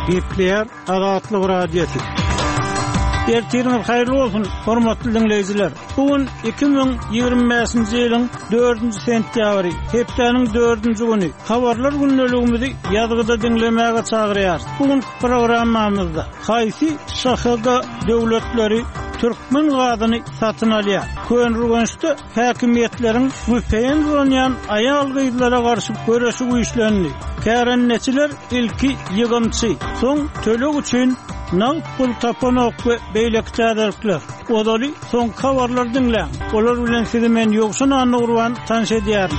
Gepler Azatlyk Radiosu. Ertiriniz hayırlı olsun, hormatly dinleyijiler. Bugün 2025-nji ýylyň 4-nji sentýabry, hepdeniň 4-nji güni. Habarlar günneligimizi ýazgyda dinlemäge çagyrýar. Bugün programmamyzda haýsy şahaga döwletleri Türkmen gadyny satyn alýar. Könrügençde häkimetleriň güpeýen ýonýan aýal gyzlara garşy görüşi güýçlendi. Kärenneçiler ilki ýygynçy, soň tölek üçin nal pul tapanok we beýlek täderlikler. Odaly soň habarlar dinleň. Olar bilen sizi men ýokşuna anurwan tanış edýärim.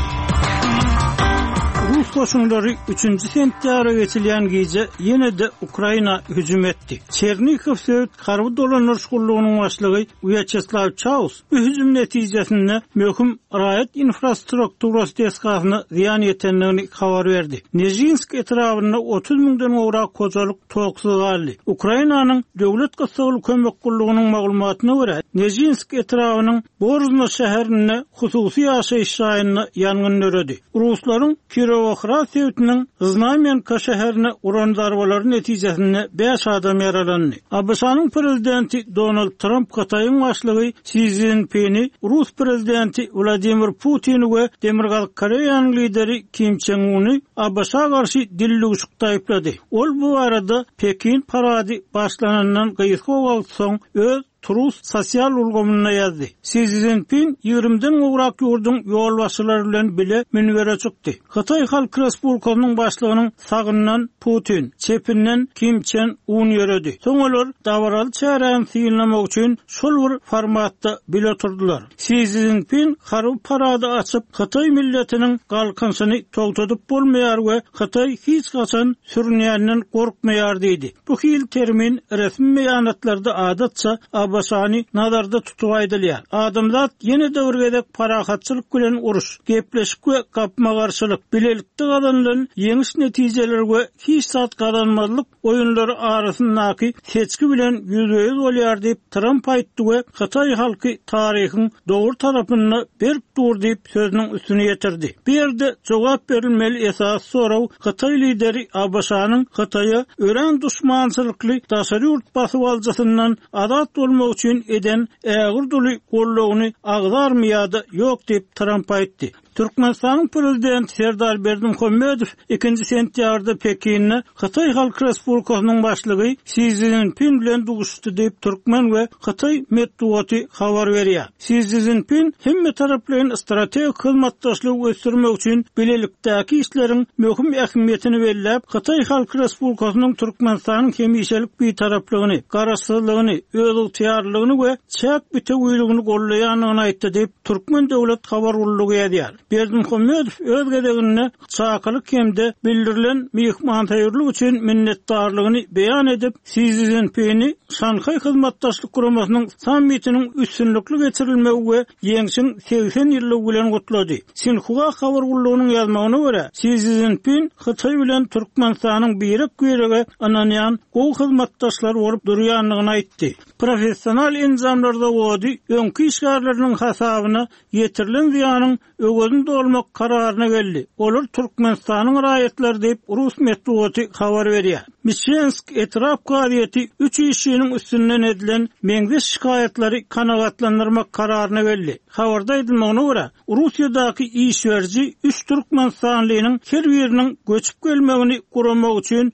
Rus koşunları 3-nji sentýabra geçilýän gece ýene de Ukraina hüjüm etdi. Çernihiv söýüt garby dolanýar şugulynyň başlygy Vyacheslav Chaus bu hüjüm netijesinde möhüm raýat infrastrukturasy teskasyny ziýan ýetenligini habar berdi. Nezhinsk etrawyna 30 000-den gowrak kojalyk toksy galdy. Ukrainanyň döwlet gassagly kömek gullygynyň maglumatyna görä, Nezhinsk etrawynyň Borzno şäherine hususy ýaşaýyş raýonuny ýangyn öredi. Ruslaryň Kirovohrad söýütiniň Znamenka şäherine uran darbalary netijesinde 5 adam yaralandy. ABŞ-nyň prezidenti Donald Trump Hataýyň başlygy Xi Jinping'i Rus prezidenti Vladimir Putin we Demirgal Koreýanyň lideri Kim Jong-un'y ABŞ-a garşy dilli aýplady. Ol bu arada Pekin parady başlanandan gyýyk soň öz Rus sosial ulgamyna ýazdy. Xi Jinping 20-den gowrak ýurdun ýol başçylary bilen bile münbere çykdy. Hataý Halk Respublikasynyň başlygynyň sagyndan Putin, çepinden Kim Jong-un ýöredi. Soň olar dawral çäräň syýlamak üçin şol bir formatda bile oturdular. Xi Jinping harby parady açyp Hataý milletiniň galkynsyny togtadyp bolmaýar we Hataý hiç gaçan sürünýänden gorkmaýar diýdi. Bu hil termin resmi beýanatlarda adatça ABŞ-ny nazarda tutup aýdylýar. Adamlar ýene döwürgedek parahatçylyk bilen uruş, gepleşik we gapma garşylyk, bilelikde galanlaryň ýeňiş netijeleri we hiç zat galanmazlyk oýunlary arasyndaky seçki bilen ýüzüýüz bolýar diýip Trump aýtdy we Hataý halky taryhyň dogry tarapyny berip dur diýip sözüniň üstüne ýetirdi. Bu ýerde jogap berilmeli esas soraw Hataý lideri ABŞ-nyň Hataýa ören duşmançylykly daşary ýurt basyp aljasyndan azat bolmak üçin eden ägir duly gollugyny agdarmýady ýok diýip Trump aýtdy. Türkmenistanyň prezidenti Serdar Berdimuhammedow 2-nji sentýabrda Pekinne Hataý Halk Respublikasynyň başlygy Xi Jinping bilen duguşdy diýip Türkmen we Hataý medeniýeti habar berýär. Xi Jinping hemme taraplaryň strategik hyzmatdaşlygy göstermek üçin bilelikdäki işleriň möhüm ähmiýetini belläp, Hataý Halk Respublikasynyň Türkmenistanyň hemişelik bir taraplygyny, garaşsyzlygyny, öz ýarlygyny we çäk bütewýligini gollaýanyny aýtdy diýip Türkmen döwlet habar gullugy ýazýar. Berdimuhammedow öz gedeginde çakalyk hemde bildirilen mehmantaýyrlyk üçin minnetdarlygyny beýan edip, Xi Jinping'i Şanhaý hyzmatdaşlyk guramasynyň sammitiniň üstünlükli geçirilmegi we ýeňsiň 80 ýyllyk bilen gutlady. Sinhua habar gullugynyň ýazmagyna görä, Xi Jinping Hataý bilen Türkmenistanyň birek ananýan gowy hyzmatdaşlar bolup durýanlygyny aýtdy. Professional enzamlarda wody öňki işgärleriň hasabyna ýetirilen ziýanyň öwgözünde olmak kararyna geldi. Olar Türkmenistanyň raýatlary diýip Rus medeniýeti habar berýär. Mishensk etraf gaýety 3 işiniň üstünden edilen meňzeş şikayetlary kanagatlandyrmak kararyna geldi. Habarda edilmegine görä, Russiýadaky işberji 3 Türkmenistanlynyň her biriniň göçüp gelmegini guramak üçin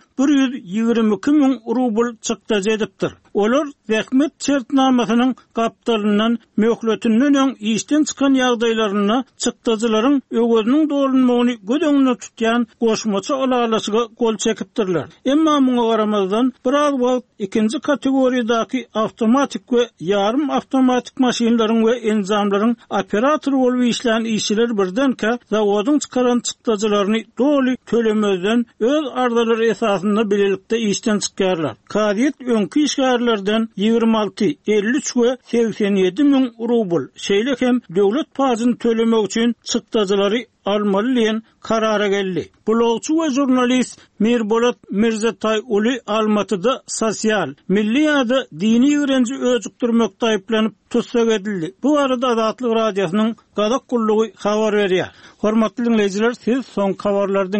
122 000 rubl çykdaja edipdir. Olar zähmet şertnamasynyň gapdalynyň möhletinden işden çykan ýagdaýlaryna çykdajaryň öwgözüniň dolunmagyny gödeňine tutýan goşmaça alalaşyga gol çekipdirler. Emma muňa garamazdan biraz wagt ikinji kategoriýadaky awtomatik we ýarym awtomatik maşinalaryň we enzamlaryň operatory bolup işlän işçiler birdenke zawodyň çykaran çykdajalaryny doly tölemezden öz ardalary esasynda bilelikde işden çykýarlar. Kadiýet öňki işgärlerden 26-53 we 87 000 rubl. Şeýle hem döwlet pazyny tölemek üçin çykdajalary almaly diýen karara geldi. Blogçu we jurnalist Mirbolat Mirzatay uly Almatyda sosial, milli ýa-da dini öwrenji öjükdirmekde aýplanyp tutsak edildi. Bu arada Azatlyk radiosynyň gadak gullugy habar berýär. Hormatly dinleýijiler, siz soň habarlardan